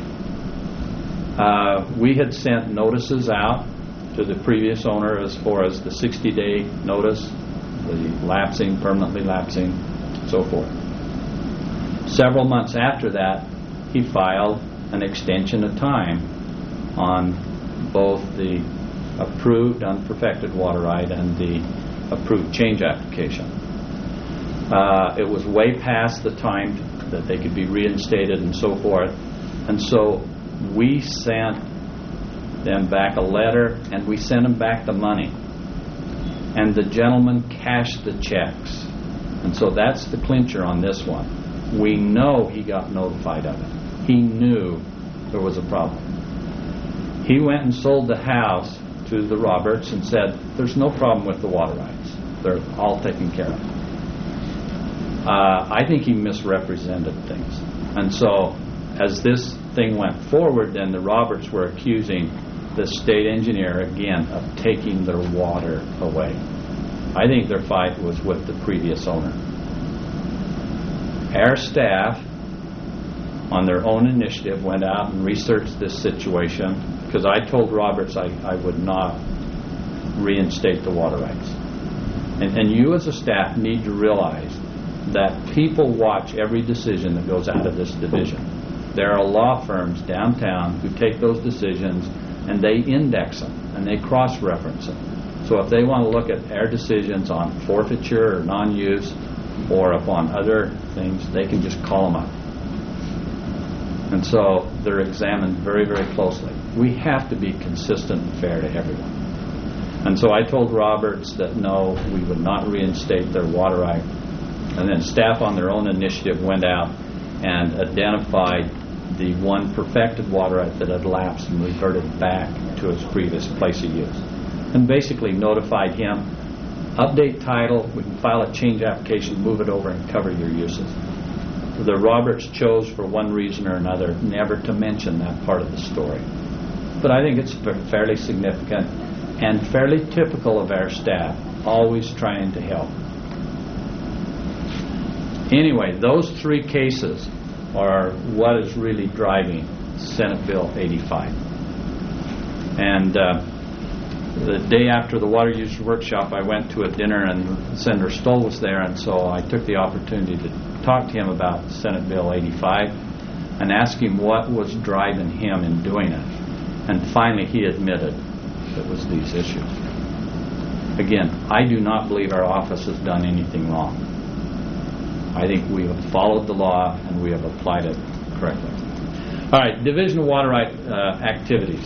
Uh, we had sent notices out to the previous owner as far as the sixty-day notice, the lapsing, permanently lapsing, so forth. Several months after that, he filed an extension of time on both the approved unperfected water right and the approved change application. Uh, it was way past the time that they could be reinstated and so forth, and so we sent them back a letter and we sent them back the money, and the gentleman cashed the checks, and so that's the clincher on this one. We know he got notified of it. He knew there was a problem. He went and sold the house to the Roberts and said, there's no problem with the water rights. They're all taken care of. Uh, I think he misrepresented things. And so as this thing went forward, then the Roberts were accusing the state engineer again of taking their water away. I think their fight was with the previous owner. Our staff, on their own initiative, went out and researched this situation, because I told Roberts I, I would not reinstate the water rights. And, and you as a staff need to realize that people watch every decision that goes out of this division. There are law firms downtown who take those decisions and they index them and they cross-reference them. So if they want to look at our decisions on forfeiture or non-use or upon other things, they can just call them up. And so they're examined very, very closely. We have to be consistent and fair to everyone. And so I told Roberts that no, we would not reinstate their water right. And then staff on their own initiative went out and identified the one perfected water right that had lapsed and reverted back to its previous place of use. And basically notified him, update title, we can file a change application, move it over and cover your uses. The Roberts chose, for one reason or another, never to mention that part of the story. But I think it's fairly significant and fairly typical of our staff, always trying to help. Anyway, those three cases are what is really driving Senate Bill eighty-five. And uh, the day after the water users workshop, I went to a dinner and Senator Stoll was there, and so I took the opportunity to talk to him about Senate Bill eighty-five and ask him what was driving him in doing it. And finally he admitted it was these issues. Again, I do not believe our office has done anything wrong. I think we have followed the law and we have applied it correctly. All right, Division of Water Right uh, activities.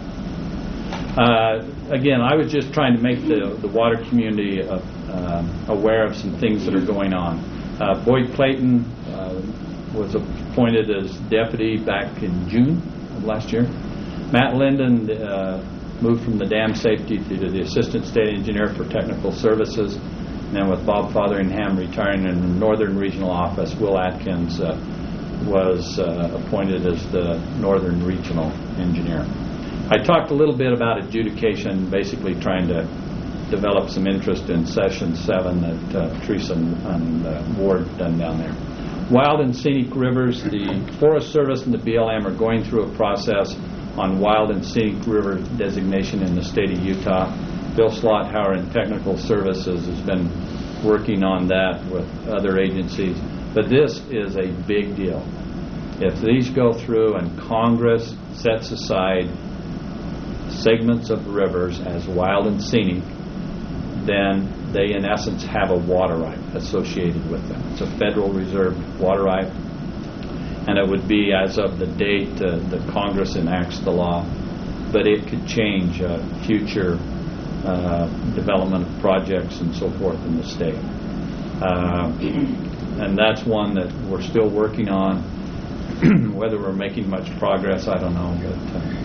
Uh, again, I was just trying to make the, the water community uh, uh, aware of some things that are going on. Uh, Boyd Clayton uh, was appointed as deputy back in June of last year. Matt Linden uh, moved from the dam safety to the assistant state engineer for technical services. And then with Bob Fotheringham retiring in the Northern Regional Office, Will Atkins uh, was uh, appointed as the Northern Regional Engineer. I talked a little bit about adjudication, basically trying to develop some interest in Session seven that uh, Teresa and, and uh, Ward done down there. Wild and Scenic Rivers, the Forest Service and the B L M are going through a process on wild and scenic river designation in the state of Utah. Bill Slothauer in Technical Services has been working on that with other agencies. But this is a big deal. If these go through and Congress sets aside segments of rivers as wild and scenic, then they in essence have a water right associated with them. It's a federal reserved water right, and it would be as of the date uh, that Congress enacts the law, but it could change uh, future uh, development of projects and so forth in the state. Uh, and that's one that we're still working on. Whether we're making much progress, I don't know. But, uh,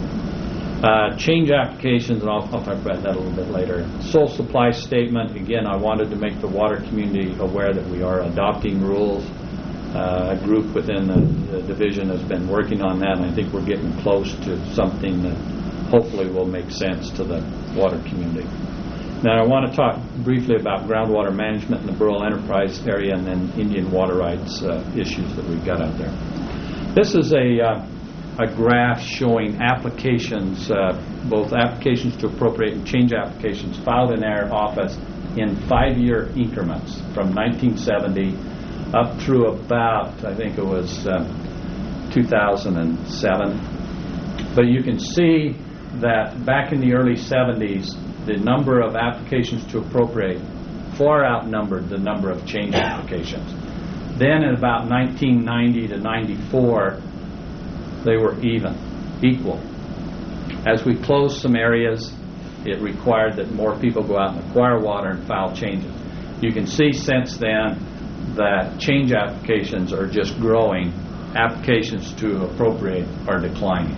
Uh, change applications, and I'll, I'll talk about that a little bit later. Sole supply statement, again, I wanted to make the water community aware that we are adopting rules. Uh, a group within the, the division has been working on that, and I think we're getting close to something that hopefully will make sense to the water community. Now, I want to talk briefly about groundwater management in the Burrell Enterprise area and then Indian water rights uh, issues that we've got out there. This is a uh, a graph showing applications, uh, both applications to appropriate and change applications filed in our office in five-year increments from nineteen seventy up through about, I think it was uh, two thousand seven. But you can see that back in the early seventies, the number of applications to appropriate far outnumbered the number of change applications. Then in about nineteen ninety to ninety-four, they were even, equal. As we closed some areas, it required that more people go out and acquire water and file changes. You can see since then that change applications are just growing. Applications to appropriate are declining.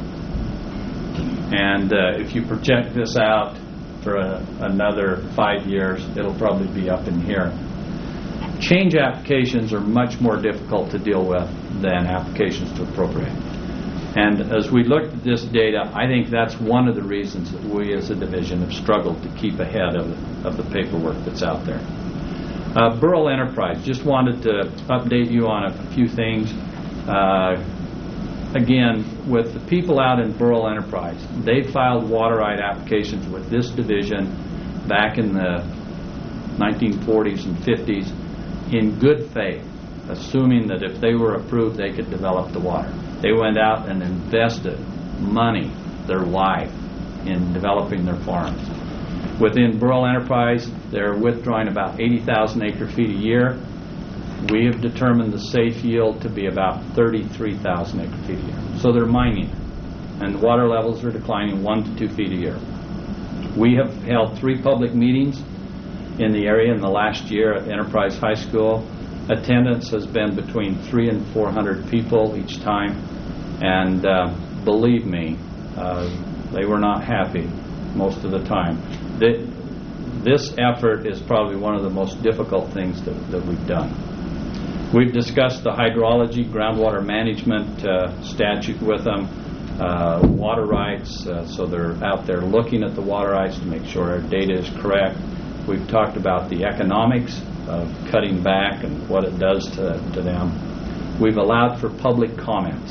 And uh, if you project this out for a, another five years, it'll probably be up in here. Change applications are much more difficult to deal with than applications to appropriate. And as we looked at this data, I think that's one of the reasons that we as a division have struggled to keep ahead of, of the paperwork that's out there. Uh, Burrell Enterprise, just wanted to update you on a few things. Uh, again, with the people out in Burrell Enterprise, they filed water right applications with this division back in the nineteen forties and fifties in good faith, assuming that if they were approved, they could develop the water. They went out and invested money, their life, in developing their farms. Within Burrell Enterprise, they're withdrawing about eighty thousand acre feet a year. We have determined the safe yield to be about thirty-three thousand acre feet a year. So they're mining, and the water levels are declining one to two feet a year. We have held three public meetings in the area in the last year at Enterprise High School. Attendance has been between three and four hundred people each time, and uh, believe me, uh, they were not happy most of the time. The, this effort is probably one of the most difficult things that, that we've done. We've discussed the hydrology, groundwater management uh, statute with them, uh, water rights, uh, so they're out there looking at the water rights to make sure our data is correct. We've talked about the economics of cutting back and what it does to, to them. We've allowed for public comments.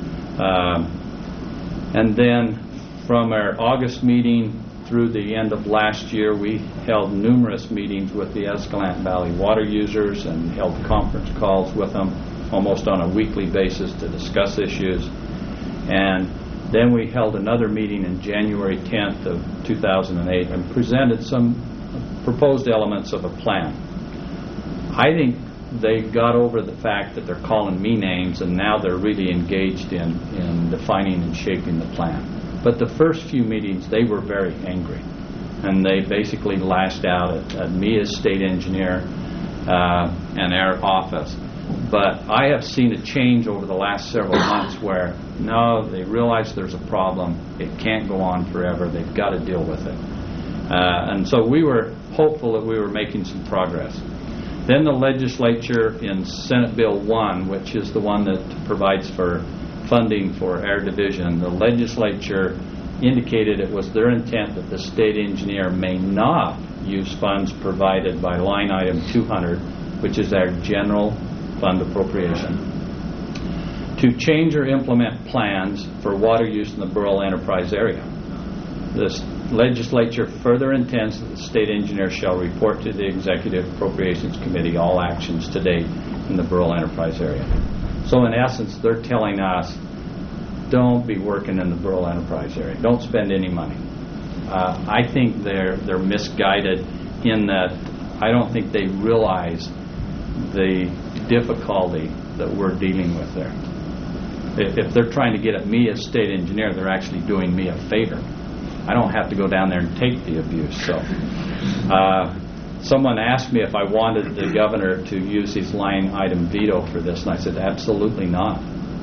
Um, and then from our August meeting through the end of last year, we held numerous meetings with the Escalante Valley water users and held conference calls with them almost on a weekly basis to discuss issues. And then we held another meeting in January tenth of two thousand eight and presented some proposed elements of a plan. I think they got over the fact that they're calling me names, and now they're really engaged in, in defining and shaping the plan. But the first few meetings, they were very angry, and they basically lashed out at, at me as state engineer uh, and our office. But I have seen a change over the last several months where, no, they realize there's a problem. It can't go on forever. They've got to deal with it. Uh, and so we were hopeful that we were making some progress. Then the legislature in Senate Bill one, which is the one that provides for funding for our division, the legislature indicated it was their intent that the state engineer may not use funds provided by line item two hundred, which is our general fund appropriation. to change or implement plans for water use in the Burrell Enterprise area. This legislature further intends that the state engineer shall report to the Executive Appropriations Committee all actions to date in the Burrell Enterprise area. So in essence, they're telling us, don't be working in the Burrell Enterprise area. Don't spend any money. Uh, I think they're they're misguided in that I don't think they realize the difficulty that we're dealing with there. If, if they're trying to get at me as state engineer, they're actually doing me a favor. I don't have to go down there and take the abuse. So, uh, someone asked me if I wanted the governor to use his line item veto for this, and I said, absolutely not.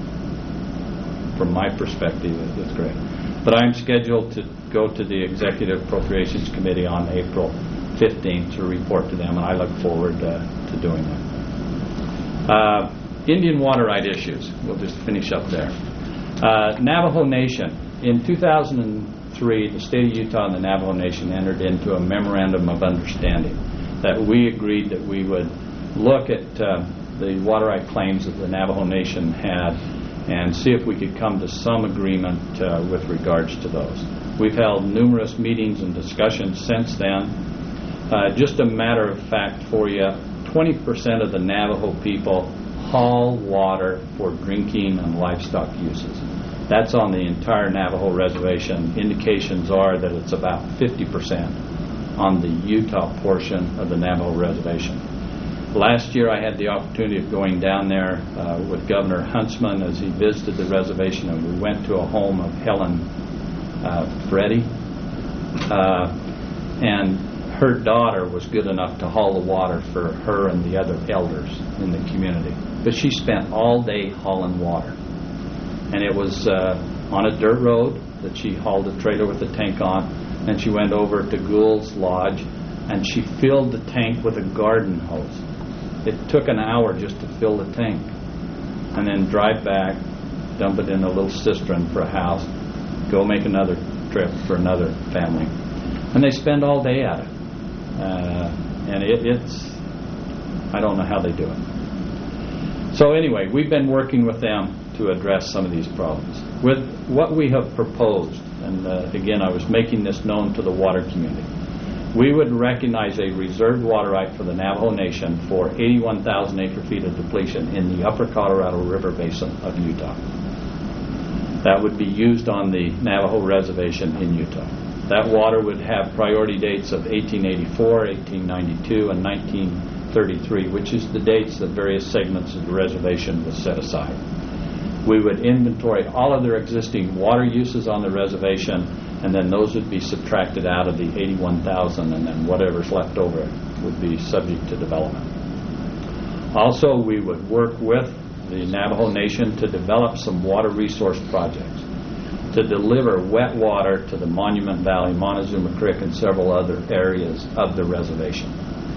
From my perspective, it's great. But I'm scheduled to go to the Executive Appropriations Committee on April fifteenth to report to them, and I look forward uh, to doing that. Uh, Indian water right issues. We'll just finish up there. Uh, Navajo Nation. In two thousand three, the state of Utah and the Navajo Nation entered into a memorandum of understanding that we agreed that we would look at uh, the water right claims that the Navajo Nation had and see if we could come to some agreement uh, with regards to those. We've held numerous meetings and discussions since then. Uh, just a matter of fact for you, twenty percent of the Navajo people haul water for drinking and livestock uses. That's on the entire Navajo reservation. Indications are that it's about fifty percent on the Utah portion of the Navajo reservation. Last year I had the opportunity of going down there uh, with Governor Huntsman as he visited the reservation, and we went to a home of Helen uh, Freddy. Uh, and her daughter was good enough to haul the water for her and the other elders in the community. But she spent all day hauling water. And it was uh, on a dirt road that she hauled a trailer with a tank on, and she went over to Gould's Lodge and she filled the tank with a garden hose. It took an hour just to fill the tank, and then drive back, dump it in a little cistern for a house, go make another trip for another family. And they spend all day at it. Uh, and it, it's, I don't know how they do it. So anyway, we've been working with them to address some of these problems. With what we have proposed, and uh, again, I was making this known to the water community, we would recognize a reserved water right for the Navajo Nation for eighty-one thousand acre feet of depletion in the upper Colorado River basin of Utah. That would be used on the Navajo reservation in Utah. That water would have priority dates of eighteen eighty-four, eighteen ninety-two, and nineteen thirty-three, which is the dates that various segments of the reservation was set aside. We would inventory all of their existing water uses on the reservation, and then those would be subtracted out of the eighty-one thousand, and then whatever's left over would be subject to development. Also, we would work with the Navajo Nation to develop some water resource projects to deliver wet water to the Monument Valley, Montezuma Creek, and several other areas of the reservation.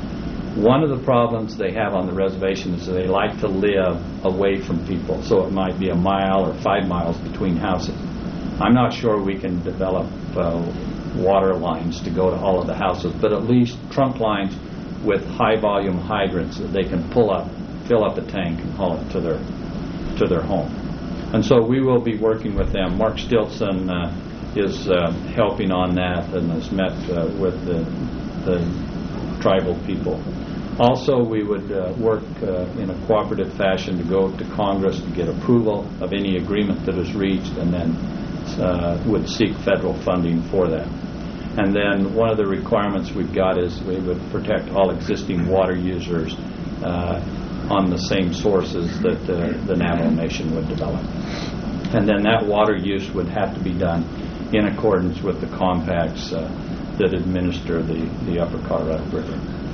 One of the problems they have on the reservation is that they like to live away from people, so it might be a mile or five miles between houses. I'm not sure we can develop uh, water lines to go to all of the houses, but at least trunk lines with high volume hydrants that they can pull up, fill up a tank, and haul it to their to their home. And so we will be working with them. Mark Stilson uh, is uh, helping on that and has met uh, with the, the tribal people. Also, we would uh, work uh, in a cooperative fashion to go to Congress to get approval of any agreement that is reached, and then uh, would seek federal funding for that. And then one of the requirements we've got is we would protect all existing water users uh, on the same sources that uh, the Navajo Nation would develop. And then that water use would have to be done in accordance with the compacts uh, that administer the, the upper Colorado River.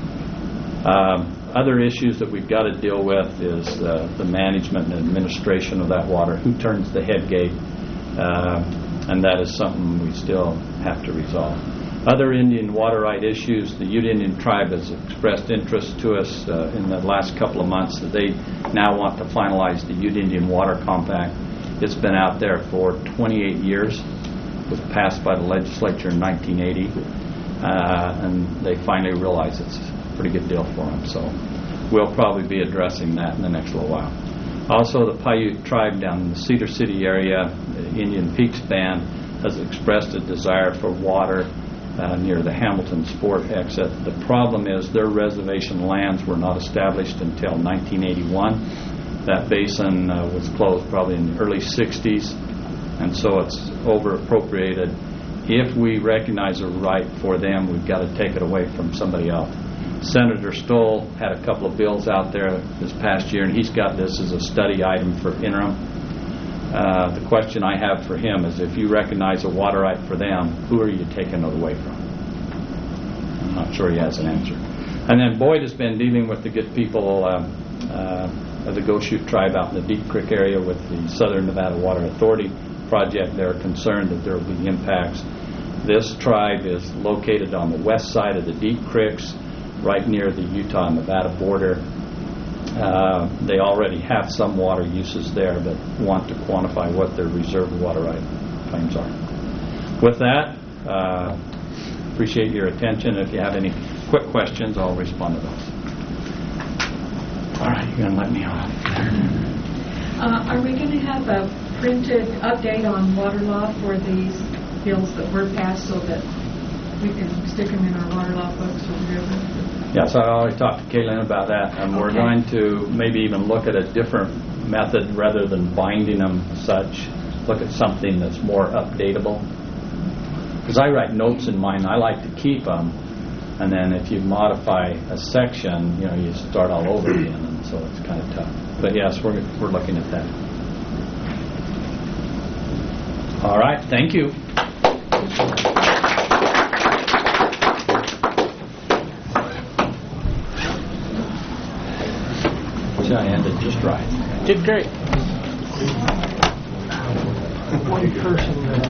Um, other issues that we've got to deal with is uh, the management and administration of that water, who turns the head gate, uh, and that is something we still have to resolve. Other Indian water right issues, the Ute Indian tribe has expressed interest to us uh, in the last couple of months that they now want to finalize the Ute Indian Water Compact. It's been out there for twenty-eight years. It was passed by the legislature in nineteen eighty, uh, and they finally realize it's a pretty good deal for them. So we'll probably be addressing that in the next little while. Also, the Paiute tribe down in the Cedar City area, the Indian Peaks Band, has expressed a desire for water uh, near the Hamilton Sport exit. The problem is their reservation lands were not established until nineteen eighty-one. That basin uh, was closed probably in the early sixties, and so it's over appropriated. If we recognize a right for them, we've got to take it away from somebody else. Senator Stoll had a couple of bills out there this past year, and he's got this as a study item for interim. Uh, the question I have for him is, if you recognize a water right for them, who are you taking it away from? I'm not sure he has an answer. And then Boyd has been dealing with the good people uh, uh, of the Goshute tribe out in the Deep Creek area with the Southern Nevada Water Authority project. They're concerned that there will be impacts. This tribe is located on the west side of the Deep Creeks, right near the Utah-Nevada border. Uh, they already have some water uses there, but want to quantify what their reserve water right claims are. With that, uh, appreciate your attention. If you have any quick questions, I'll respond to those. All right, you're going to let me off. Uh, are we going to have a printed update on water law for these bills that were passed so that we can stick them in our water law books or whatever? Yes, I already talked to Kaylin about that, and we're Okay. going to maybe even look at a different method rather than binding them as such. Look at something that's more updatable. Because I write notes in mine, I like to keep them, and then if you modify a section, you know, you start all over again, and so it's kind of tough. But yes, we're we're looking at that. All right, thank you. I ended just right. Did great. One person.